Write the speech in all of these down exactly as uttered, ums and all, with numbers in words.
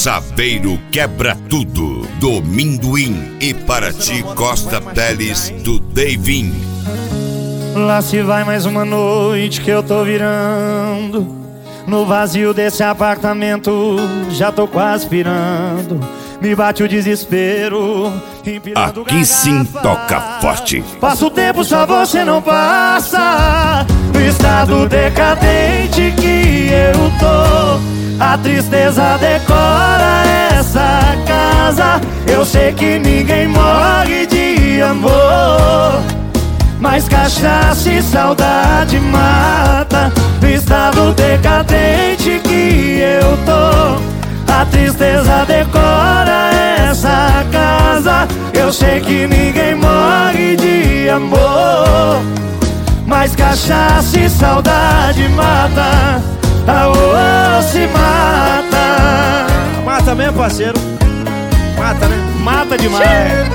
Saveiro quebra tudo, do Minduim e Paraty Costa Teles do Davin. Lá se vai mais uma noite que eu tô virando. No vazio desse apartamento já tô quase pirando. Me bate o desespero. Aqui sim toca forte. Passa o tempo, só você não passa. No estado decadente que eu tô, a tristeza decora essa casa. Eu sei que ninguém morre de amor, mas cachaça e saudade mata. No estado decadente que eu tô, a tristeza decora essa casa. Eu sei que ninguém morre de amor, mas cachaça e saudade mata. Aô, se mata. Mata mesmo, parceiro. Mata, né? Mata demais.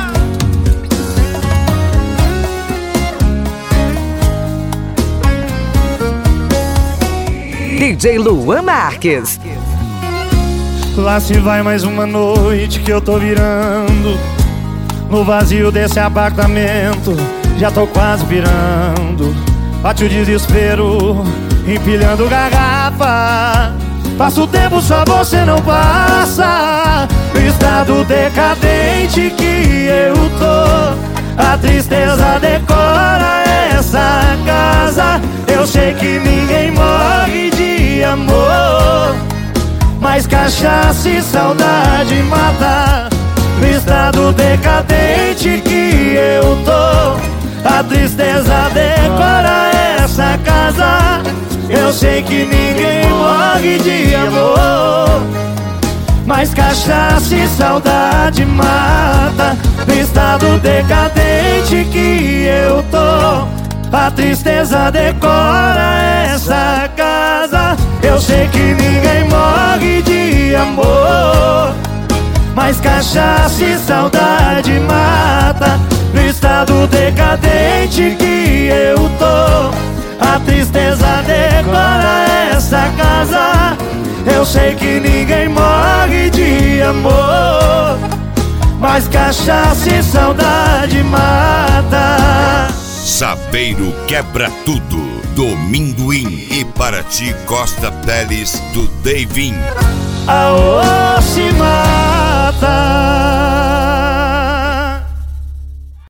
D J Luan Marques. Lá se vai mais uma noite que eu tô virando. No vazio desse apartamento já tô quase virando. Bate o desespero, empilhando garrafa. Passa o tempo, só você não passa. No estado decadente que eu tô, a tristeza decora essa casa. Eu sei que ninguém morre de amor, mas cachaça e saudade mata. No estado decadente que eu tô, a tristeza decora essa casa. Eu sei que ninguém morre de amor, mas cachaça e saudade mata. No estado decadente que eu tô, a tristeza decora essa casa. Eu sei que ninguém morre de amor, mas cachaça e saudade mata. No estado decadente que eu tô, a tristeza decora essa casa. Eu sei que ninguém morre de amor, mas cachaça e saudade mata. Saveiro quebra tudo, do Minduim e Paraty Costa Teles do Davin. Aô, se mata.